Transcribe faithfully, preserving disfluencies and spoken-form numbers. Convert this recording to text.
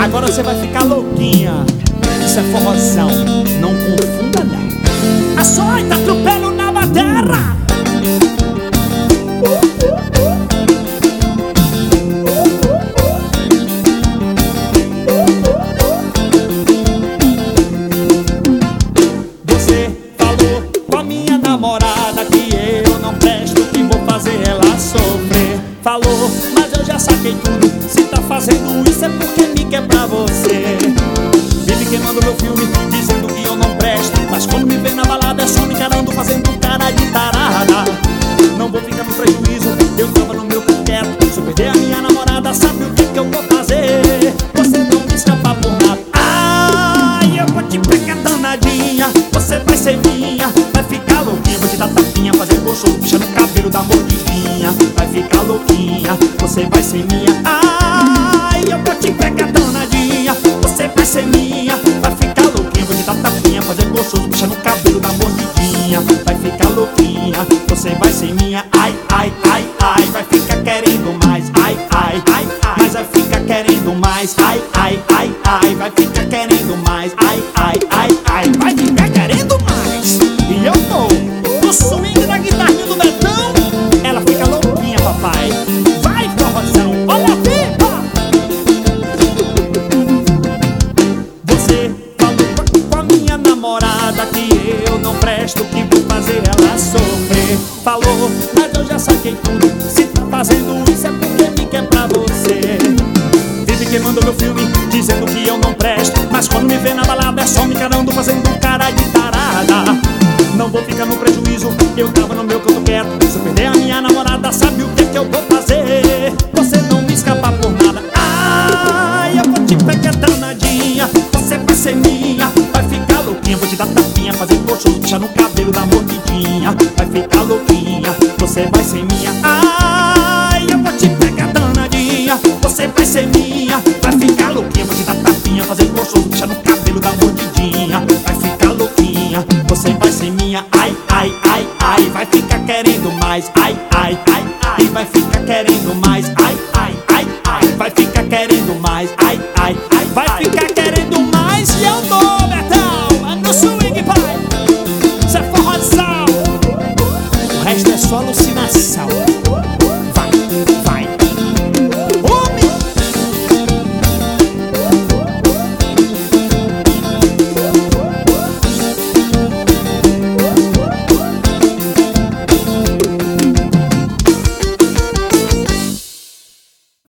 agora você vai ficar louquinha. Isso é forrozão, não confunda não. Açoita, atropelo na madeira. Você falou com a minha namorada que eu não presto, que vou fazer ela sofrer. Falou, mas eu já saquei tudo. Se tá fazendo isso é porque me quer pra você. Vive queimando meu filme, dizendo que eu não presto, mas quando me vê na balada é só me encarando, fazendo cara de tarada. Não vou ficar no prejuízo, eu tava no meu canto quieto. Se eu perder a minha namorada, sabe o que que eu vou fazer? Você não me escapa por nada. Ai, eu vou te pegar danadinha. Você vai ser minha, vai ficar louquinha. Vou te dar tapinha, fazer gostoso, puxando o cabelo da mordidinha. Vai ficar louquinha, você vai ser minha. Ai, eu vou te pegar danadinha. Você vai ser minha, vai ficar louquinha. Vou te dar tapinha, fazer gostoso, puxando o cabelo da mordidinha. Vai ficar louquinha, você vai ser minha. Ai, ai, ai, ai, vai ficar querendo mais. Ai, ai, ai, ai, mas vai ficar querendo mais. Ai, ai, ai, ai, vai ficar querendo mais. Ai, ai, ai, ai, vai ficar querendo mais. E eu tô no swing da guitarrinha do Betão. Ela fica louquinha, papai. Vai, forrozão, olha a vida. Você falou com a minha namorada que eu não presto, que vou fazer ela sofrer. Falou, mas eu já saquei tudo. Se tá fazendo isso é porque me quer pra você. Vive queimando meu filme, dizendo que eu não presto, mas quando me vê na balada é só me encarando, fazendo cara de tarada. Não vou ficar no prejuízo, eu tava no meu canto quieto. Se eu perder a minha namorada, sabe o que que eu vou fazer? Você não me escapa por nada. Ai, eu vou te pegar danadinha. Você vai ser minha, vai ficar louquinha. Vou te dar tapinha, fazer gostoso, puxar no cabelo da mordidinha. Vai ficar louquinha, você vai ser minha. Ai, eu vou te pegar danadinha. Você vai ser minha, vai ficar louquinha. Vou te dar tapinha, fazer gostoso, puxar no cabelo da mordidinha. Vai ficar louquinha, você vai ser minha. Ai, ai, ai, ai, vai ficar querendo mais. Ai, ai, ai, ai, vai ficar querendo mais. Ai, ai, ai, ai, vai ficar querendo mais. Ai, ai, ai, vai ficar querendo mais. E eu tô, Betão, é no swing, pai. Isso é forrozão, o resto é só alucinação.